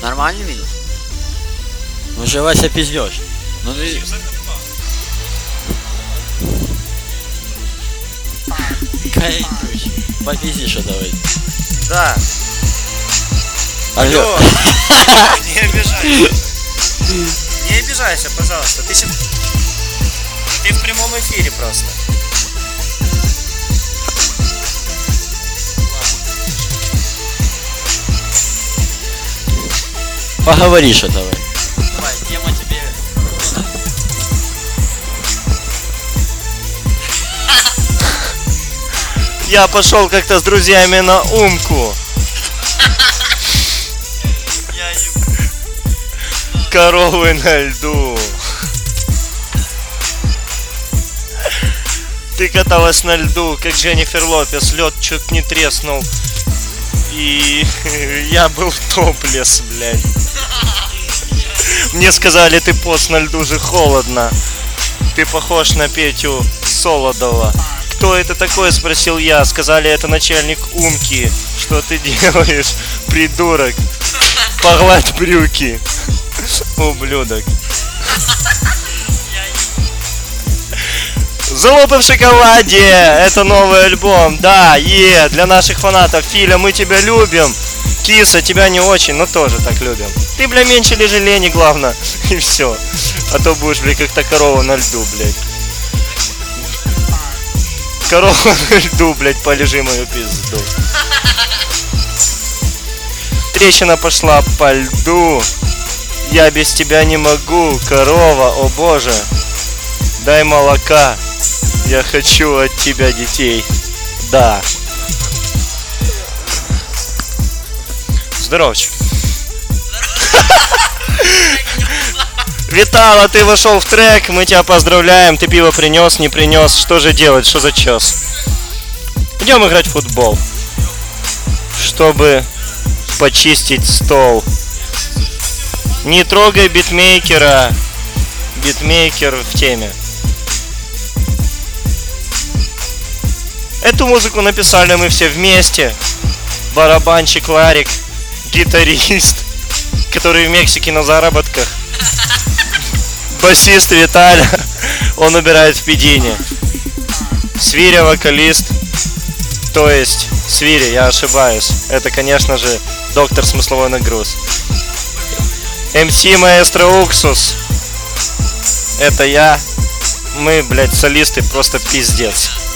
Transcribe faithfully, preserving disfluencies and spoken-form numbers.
Нормально видишь? Ну же, Вася, пиздешь. Ну ты... Кайфуй. Попизди, что давай. Да. Алло. Алло. Не обижайся. Не обижайся, пожалуйста. Ты сейчас... Ты в прямом эфире просто. Поговори, что давай. Давай, тема тебе. Я пошел как-то с друзьями на Умку. Коровы на льду. Ты каталась на льду, как Дженнифер Лопес. Лед чуть не треснул. И я был топлес, блядь. Мне сказали, ты пост на льду же холодно. Ты похож на Петю Солодова. Кто это такой, спросил я. Сказали, это начальник Умки. Что ты делаешь, придурок? Погладь брюки. Ублюдок. Золото в шоколаде. Это новый альбом. Да, е, для наших фанатов. Филя, мы тебя любим. Киса, тебя не очень, но тоже так любим. Ты, бля, меньше лежи лени, главное. И все. А то будешь, бля, как-то корова на льду, блядь. Корова на льду, блядь, полежи мою пизду. Трещина пошла по льду. Я без тебя не могу, корова, о боже. Дай молока. Я хочу от тебя детей. Да. Здоровчик. Витала, ты вошел в трек, мы тебя поздравляем. Ты пиво принес, не принес. Что же делать, что за чёс? Идем играть в футбол. Чтобы почистить стол. Не трогай битмейкера. Битмейкер в теме. Эту музыку написали мы все вместе. Барабанщик Ларик, гитарист, который в Мексике на заработках. Басист Виталя, он убирает в Педине. Свиря вокалист, то есть Свиря, я ошибаюсь. Это, конечно же, доктор смысловой нагруз. эм си Маэстро Уксус. Это я. Мы, блядь, солисты, просто пиздец.